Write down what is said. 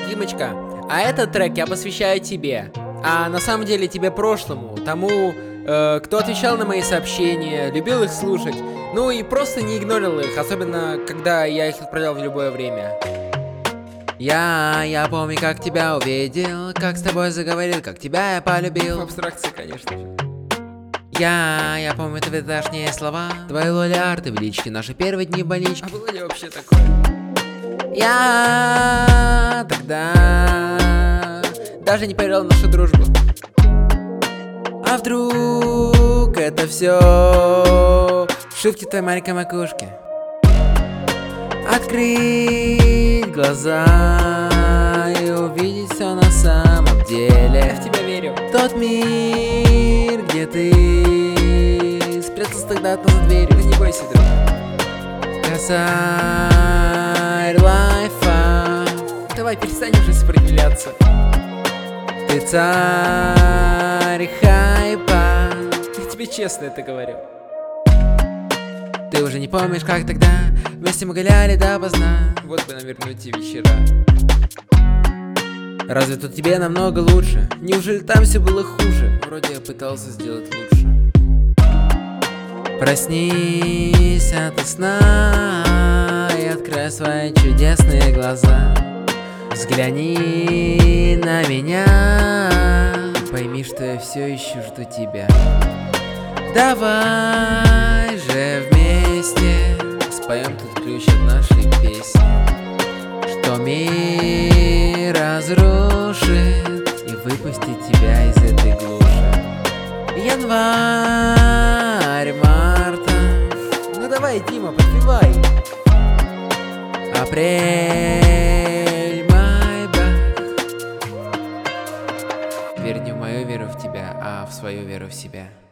Димочка, а этот трек я посвящаю тебе. А на самом деле тебе прошлому, тому, кто отвечал на мои сообщения, любил их слушать, ну и просто не игнорил их, особенно когда я их отправлял в любое время. Я помню, как тебя увидел, как с тобой заговорил, как тебя я полюбил. В абстракции, конечно же. Я помню твои давние слова, твои лолиарты в личке, наши первые дни в больничке. А было ли вообще такое? Я тогда даже не поверил в нашу дружбу. А вдруг это все шутки твоей маленькой макушки? Открыть глаза и увидеть все на самом деле. Я в тебя верю. Тот мир, где ты спрятался тогда за дверью. Да не бойся, друг. Косарь лайфа. Давай перестань уже сопротивляться. Ты царь хайпа. Я тебе честно это говорю. Ты уже не помнишь, как тогда вместе мы гуляли допоздна. Вот бы навернуть те вечера. Разве тут тебе намного лучше? Неужели там все было хуже? Вроде я пытался сделать лучше. Проснись ото сна и открой свои чудесные глаза. Взгляни на меня, пойми, что я все еще жду тебя. Давай же вместе споем тут ключ от нашей песни, что мир разрушит и выпустит тебя из этой глуши. Январь, марта. Ну давай, Дима, подпевай. Апрель, майбах. Верь не в мою веру в тебя, а в свою веру в себя.